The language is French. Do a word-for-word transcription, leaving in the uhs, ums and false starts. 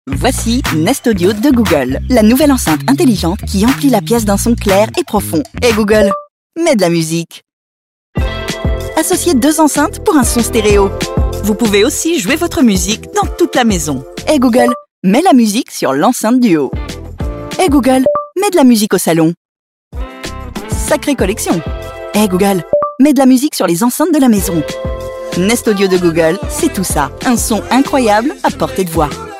Voici Nest Audio de Google, la nouvelle enceinte intelligente qui emplit la pièce d'un son clair et profond. Et Google, mets de la musique. Associez deux enceintes pour un son stéréo. Vous pouvez aussi jouer votre musique dans toute la maison. Et Google, mets la musique sur l'enceinte du haut. Et Google, mets de la musique au salon. Sacrée collection. Et Google, mets de la musique sur les enceintes de la maison. Nest Audio de Google, c'est tout ça. Un son incroyable à portée de voix.